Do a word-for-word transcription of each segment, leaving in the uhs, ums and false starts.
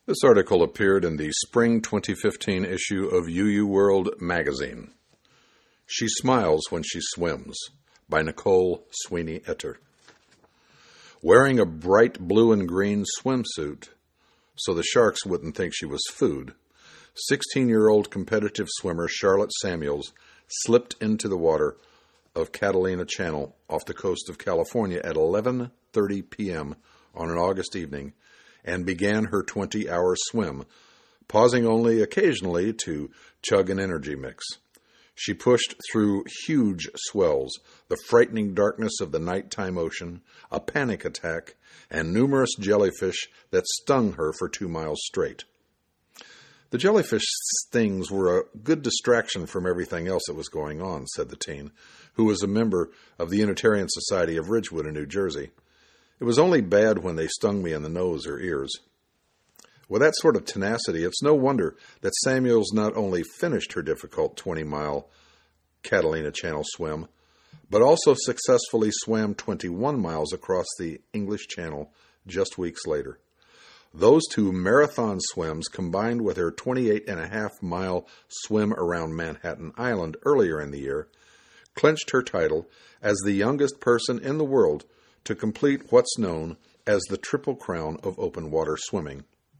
This article appeared in the spring twenty fifteen issue of U U World magazine. She Smiles When She Swims, by Nicole Sweeney Etter. Wearing a bright blue and green swimsuit so the sharks wouldn't think she was food, sixteen-year-old competitive swimmer Charlotte Samuels slipped into the water of Catalina Channel off the coast of California at eleven thirty p.m. on an August evening and began her twenty-hour swim, pausing only occasionally to chug an energy mix. She pushed through huge swells, the frightening darkness of the nighttime ocean, a panic attack, and numerous jellyfish that stung her for two miles straight. The jellyfish stings were a good distraction from everything else that was going on, said the teen, who was a member of the Unitarian Society of Ridgewood in New Jersey. It was only bad when they stung me in the nose or ears. With that sort of tenacity, it's no wonder that Samuels not only finished her difficult twenty-mile Catalina Channel swim, but also successfully swam twenty-one miles across the English Channel just weeks later. Those two marathon swims, combined with her twenty-eight and a half mile swim around Manhattan Island earlier in the year, clinched her title as the youngest person in the world to complete what's known as the Triple Crown of open water swimming.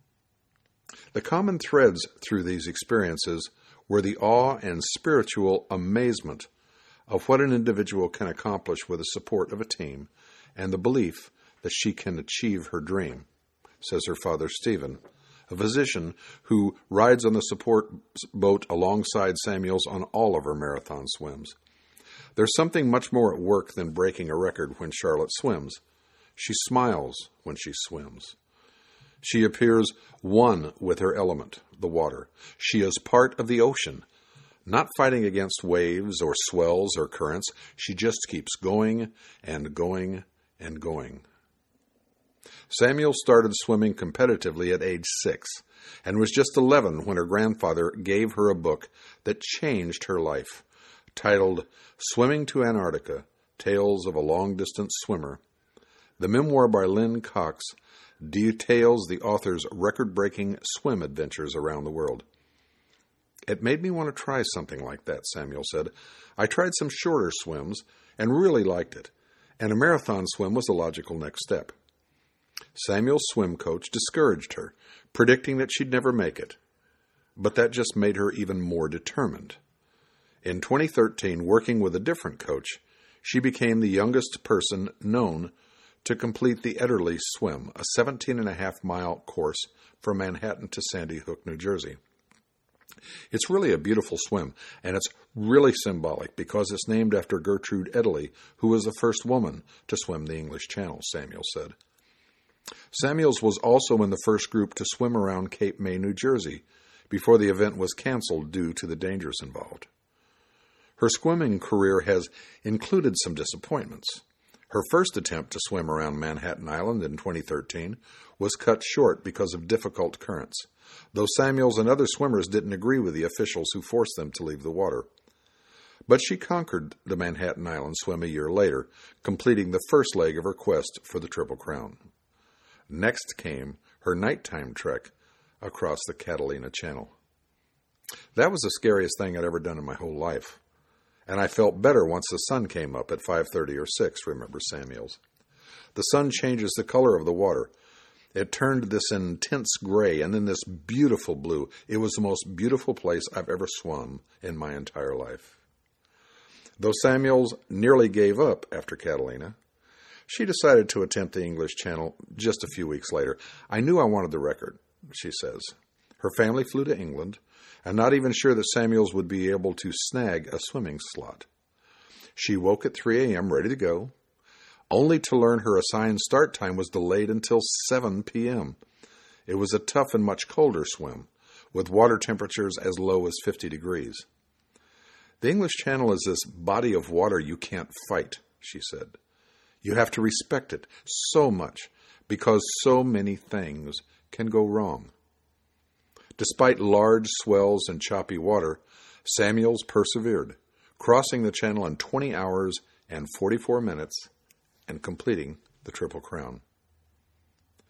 The common threads through these experiences were the awe and spiritual amazement of what an individual can accomplish with the support of a team and the belief that she can achieve her dream, says her father Stephen, a physician who rides on the support boat alongside Samuels on all of her marathon swims. There's something much more at work than breaking a record when Charlotte swims. She smiles when she swims. She appears one with her element, the water. She is part of the ocean, not fighting against waves or swells or currents. She just keeps going and going and going. Samuel started swimming competitively at age six and was just eleven when her grandfather gave her a book that changed her life, titled Swimming to Antarctica, Tales of a Long-Distance Swimmer. The memoir by Lynn Cox details the author's record-breaking swim adventures around the world. It made me want to try something like that, Samuel said. I tried some shorter swims and really liked it, and a marathon swim was the logical next step. Samuel's swim coach discouraged her, predicting that she'd never make it, but that just made her even more determined. In twenty thirteen, working with a different coach, she became the youngest person known to complete the Ederle Swim, a seventeen and a half mile course from Manhattan to Sandy Hook, New Jersey. It's really a beautiful swim, and it's really symbolic because it's named after Gertrude Ederle, who was the first woman to swim the English Channel, Samuel said. Samuels was also in the first group to swim around Cape May, New Jersey, before the event was canceled due to the dangers involved. Her swimming career has included some disappointments. Her first attempt to swim around Manhattan Island in twenty thirteen was cut short because of difficult currents, though Samuels and other swimmers didn't agree with the officials who forced them to leave the water. But she conquered the Manhattan Island swim a year later, completing the first leg of her quest for the Triple Crown. Next came her nighttime trek across the Catalina Channel. That was the scariest thing I'd ever done in my whole life. And I felt better once the sun came up at five thirty or six, remembers Samuels. The sun changes the color of the water. It turned this intense gray and then this beautiful blue. It was the most beautiful place I've ever swum in my entire life. Though Samuels nearly gave up after Catalina, she decided to attempt the English Channel just a few weeks later. I knew I wanted the record, she says. Her family flew to England, and not even sure that Samuels would be able to snag a swimming slot. She woke at three a.m. ready to go, only to learn her assigned start time was delayed until seven p.m. It was a tough and much colder swim, with water temperatures as low as fifty degrees. The English Channel is this body of water you can't fight, she said. You have to respect it so much because so many things can go wrong. Despite large swells and choppy water, Samuels persevered, crossing the channel in twenty hours and forty-four minutes and completing the Triple Crown.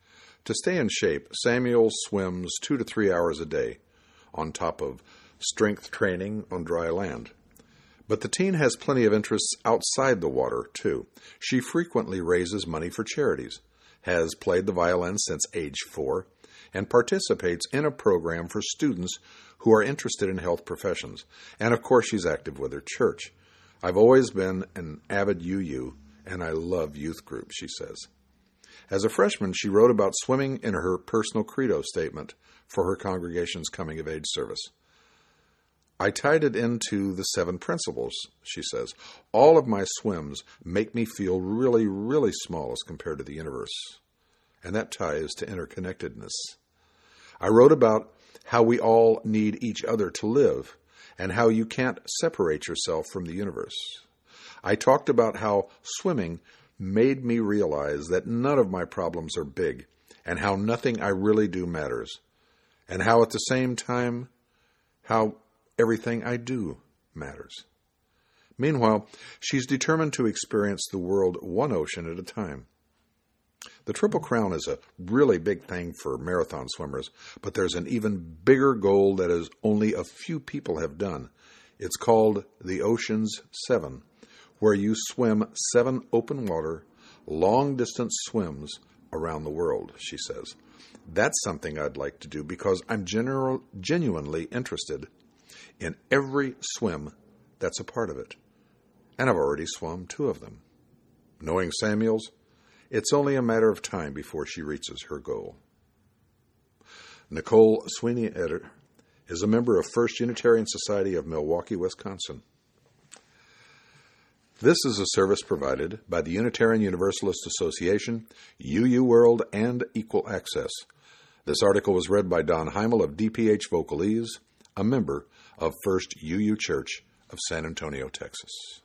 To stay in shape, Samuel swims two to three hours a day, on top of strength training on dry land. But the teen has plenty of interests outside the water, too. She frequently raises money for charities, has played the violin since age four, and participates in a program for students who are interested in health professions. And, of course, she's active with her church. I've always been an avid U U, and I love youth groups, she says. As a freshman, she wrote about swimming in her personal credo statement for her congregation's coming-of-age service. I tied it into the seven principles, she says. All of my swims make me feel really, really small as compared to the universe. And that ties to interconnectedness. I wrote about how we all need each other to live and how you can't separate yourself from the universe. I talked about how swimming made me realize that none of my problems are big and how nothing I really do matters, and how at the same time, how everything I do matters. Meanwhile, she's determined to experience the world one ocean at a time. The Triple Crown is a really big thing for marathon swimmers, but there's an even bigger goal that is only a few people have done. It's called the Ocean's Seven, where you swim seven open water, long-distance swims around the world, she says. That's something I'd like to do because I'm general, genuinely interested in every swim that's a part of it. And I've already swum two of them. Knowing Samuels, it's only a matter of time before she reaches her goal. Nicole Sweeney-Etter is a member of First Unitarian Society of Milwaukee, Wisconsin. This is a service provided by the Unitarian Universalist Association, U U World, and Equal Access. This article was read by Don Heimel of D P H Vocalese, a member of First U U Church of San Antonio, Texas.